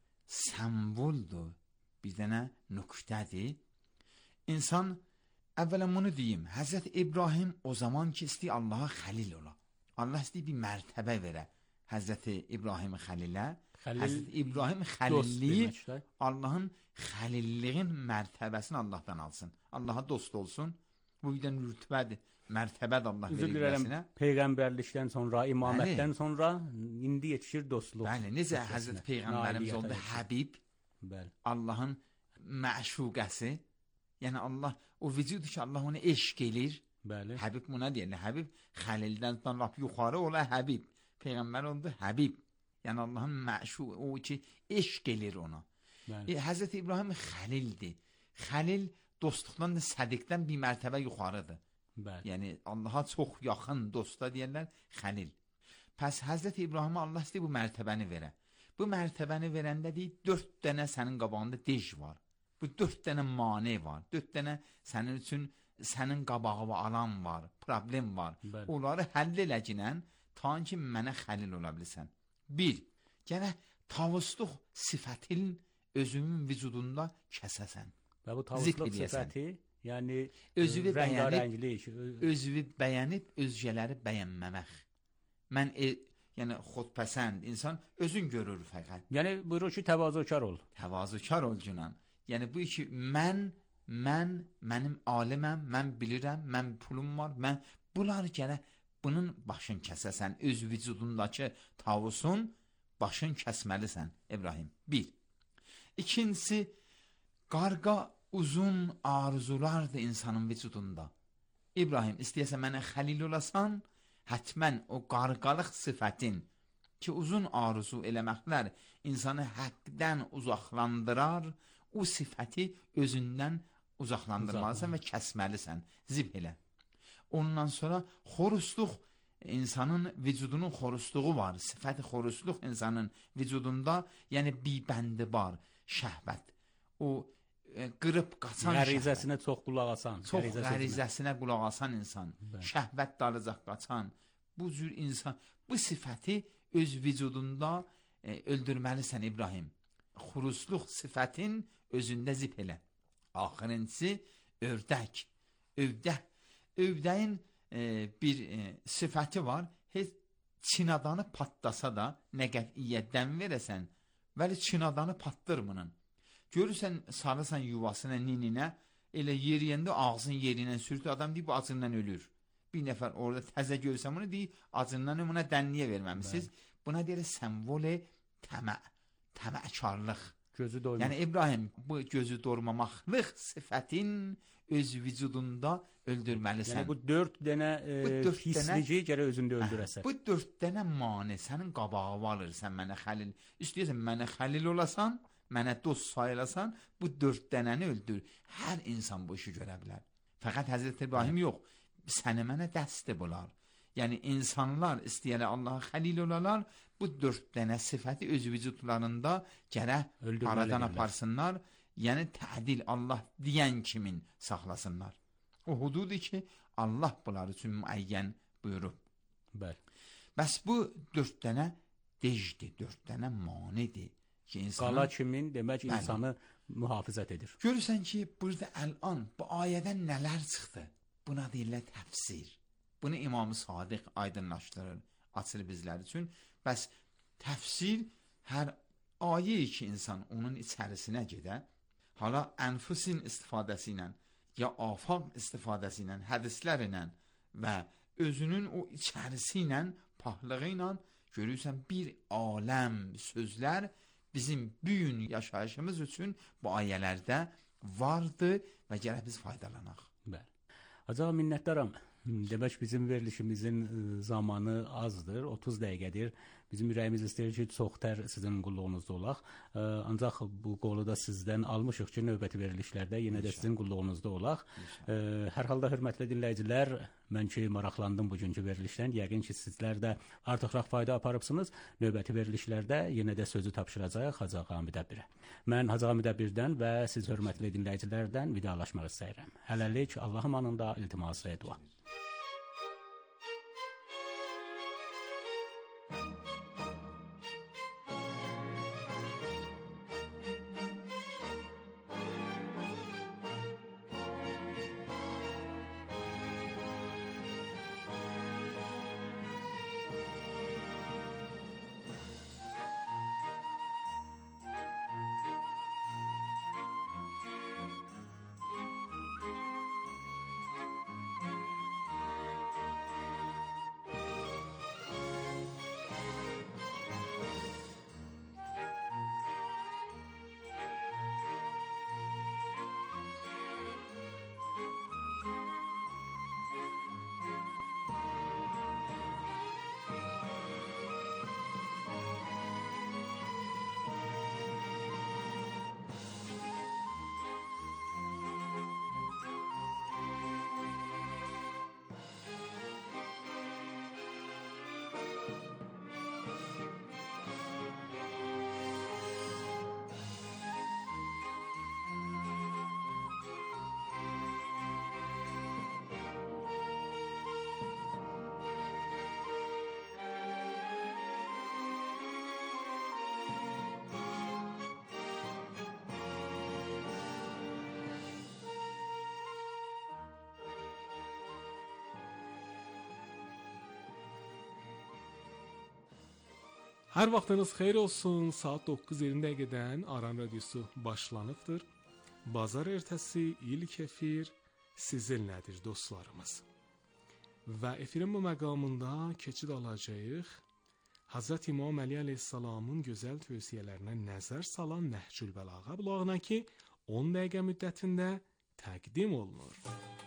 səmboldur, bir dənə nöqtədir. İnsan, əvvələn bunu deyim, Həzrət İbrahim o zaman ki, istəyir Allaha xəlil ola. Allah istəyir bir mərtəbə verə Həzrət İbrahim xəlilə. Həzrət İbrahim xəlilliyi Allahın xəlilliyin mərtəbəsini Allahdan alsın. Allaha dost olsun. Bu bir də rütbədir, mərtəbədir Allah verilməsinə. Peyğəmbərlikdən sonra, imamətdən Bəli. sonra indi yetişir dostluq. Bəli, necə Həzrət Peyğəmbərimiz oldu Həbib, Bəli. Allahın məşuqəsi. Yəni Allah, o vücudu ki Allah onu eşq elir. Bəli. Həbib buna deyirlər. Həbib xəlildən lap yuxarı ola Həbib. Peyğəmbər oldu Həbib. Yəni Allahın məşuq, o ki eşq elir ona. E, Həzrət İbrahim xəlildir. Xəlil dostluqdan da sədiqdən bir mərtəbə yuxarıdır. Bəli. Yəni Allaha çox yaxın dosta deyirlər xəlil. Pəs Həzrət İbrahimə Allah istəyir bu mərtəbəni verə. Bu mərtəbəni verəndə deyir, dörd dənə sənin qabağında dej var. Bu dörd dənə mane var. Dörd dənə sənin üçün sənin qabağı və alan var, problem var. Bəli. Onları həll eləcinən ta ki mənə xəlil ola bilsən. Bir, gərək tavusluq sifətin özümün vücudunda kəsəsən. Və bu tavusluq sifəti, yəni özünü bəyənib, özünü bəyənib, özgələri bəyənməmək. Mən, e, yəni xodpəsənd insan özün görür fəqət. Yəni buyurur ki, təvazökar ol. Təvazökar ol cünan. Yəni bu ki, mən, mən, mənim aliməm, mən bilirəm, mən pulum var, mən, bunlar gərək bunun başın kəsəsən, öz vücudundakı tavusun başın kəsməlisən, İbrahim. Bir. İkincisi, qarqa uzun arzulardır insanın vücudunda. İbrahim, istəyəsən mənə xəlil olasan, hətmən o qarqalıq sifətin ki, uzun arzu eləməklər insanı həqdən uzaqlandırar, o sifəti özündən uzaqlandırmalısan və kəsməlisən, zib elə. Ondan sonra xorusluq, insanın vücudunun xorusluğu var, sifəti xorusluq insanın vücudunda, yəni bibəndi var, şəhvət. O e, qırıb qaçan qərizəsinə çox qulaq asan. Çox qərizəsinə qulaq asan insan, Bəli. şəhvət dalacaq qaçan. Bu cür insan, bu sifəti öz vücudunda e, öldürməlisən İbrahim. Xorusluq sifətin özündə zip elə. Axirincisi, övdək. Övdək. Övdəyin e, bir e, sifəti var, heç çinadanı patlasa da nə qətiyyətdən verəsən, vəli çinadanı patdır bunun. Görürsən, sarısan yuvasına, nininə, elə yeriyəndə ağzın yerindən sürtü, adam deyib, acından ölür. Bir nəfər orada təzə görürsən bunu, deyib, acından buna dənliyə verməmişsiniz. Buna deyir, səmvoli təmə, təməkarlıq. Gözü doymaq. Yəni İbrahim, bu gözü doymamaqlıq sifətin öz vücudunda öldürməlisən. Yəni bu dörd dənə e, pislici gərək özündə öldürəsən. Bu dörd dənə mane sənin qabağı alırsan mənə xəlil. İstəyirsən mənə xəlil olasan, mənə dost sayılasan, bu dörd dənəni öldür. Hər insan bu işi görə bilər. Fəqət Həzrət İbrahim yox, səni mənə dəstə bular. Yəni insanlar istəyələ Allaha xəlil olalar, bu dörd dənə sifəti öz vücudlarında gərək aradan aparsınlar, yəni tədil Allah deyən kimin saxlasınlar. O hududu ki, Allah bunlar üçün müəyyən buyurub. Bəli. Bəs bu dörd dənə dejdir, dörd dənə manidir. Ki, insanın, qala kimin demək bəli, insanı mühafizət edir. Görürsən ki, burada əlan bu ayədən nələr çıxdı? Buna deyirlər təfsir. Bunu İmam-ı Sadiq aydınlaşdırır, açır bizlər üçün. Bəs təfsir hər ayə ki insan onun içərisinə gedə, hala ənfusin istifadəsi ilə, ya afaq istifadəsi ilə, hədislər ilə və özünün o içərisi ilə, pahlığı ilə görürsən bir aləm sözlər bizim büyün yaşayışımız üçün bu ayələrdə vardı və gərək biz faydalanaq. Bəli. Acaba minnətdaram Demək bizim verilişimizin zamanı azdır, otuz dəqiqədir. Bizim ürəyimiz istəyir ki, çox tər sizin qulluğunuzda olaq. Ancaq bu qolu da sizdən almışıq ki, növbəti verilişlərdə yenə də sizin qulluğunuzda olaq. Hər halda hörmətli dinləyicilər, mən ki maraqlandım bugünkü verilişdən. Yəqin ki sizlər də artıqraq fayda aparıbsınız. Növbəti verilişlərdə yenə də sözü tapşıracağıq Hacı Ağa Müdəbbirə. Mən Hacı Ağa Müdəbbirdən və siz hörmətli dinləyicilərdən vidalaşmaq istəyirəm. Hələlik Allah amanında iltimas və dua. Hər vaxtınız xeyir olsun. Saat doqquz iyirmi dəqiqədən Aran Radiosu başlanıbdır. Bazar ertəsi ilk efir sizinlədir dostlarımız. Və efirin bu məqamında keçid alacağıq. Hazreti İmam Əli əleyhissalamın gözəl tövsiyələrinə nəzər salan Nəhcül Bəlağa bulağına ki, on dəqiqə müddətində təqdim olunur.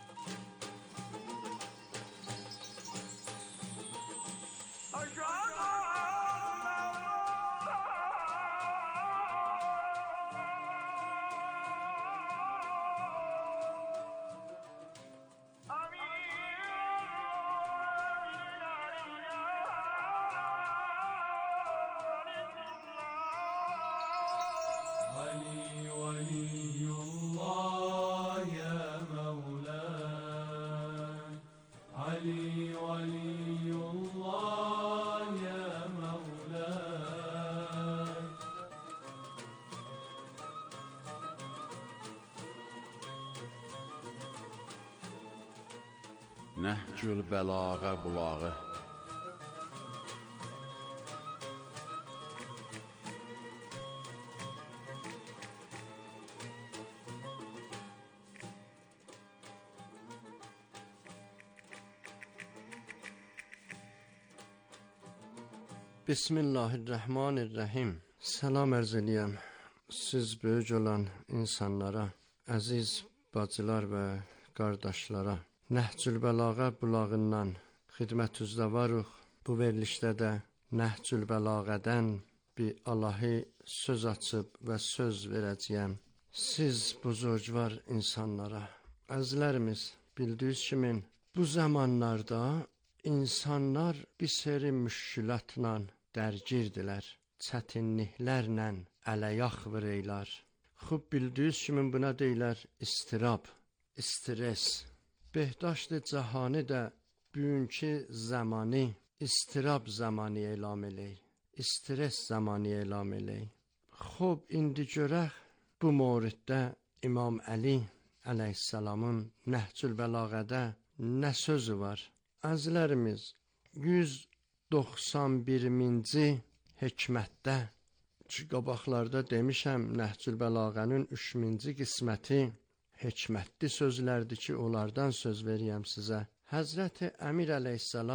Nəhcül Bəlağa bulağı. Bismillahirrahmanirrahim. Salam ərz eləyəm siz böyük olan insanlara, əziz bacılar və qardaşlara. Nəhcül Bəlağa bulağından xidmətünüzdə varıq. Bu verilişdə də Nəhcül Bəlağədən bir alahi söz açıb və söz verəcəyəm. Siz buzurgvar insanlara, əzlərimiz, bildiyiniz kimi bu zamanlarda insanlar bir seri müşkülatla dərgirdilər, çətinliklərlə ələyaq vureylar. Xub bildiyiniz kimi buna deyilər istirab, stres. Behdaşt cahani də bugünkü zamanı istirab zamanı elam elək, stres zamanı elam elək. Xub indi görək bu mövriddə İmam Əli əleyhissalamın Nəhcül Bəlağədə nə sözü var? Əzlərimiz yüz doxsan birinci hikmətdə ki, qabaqlarda demişəm Nəhcül Bəlağənin üç minci qisməti hikmətli sözlərdir ki, onlardan söz veriyəm sizə. Həzrəti Əmir əleyhissalam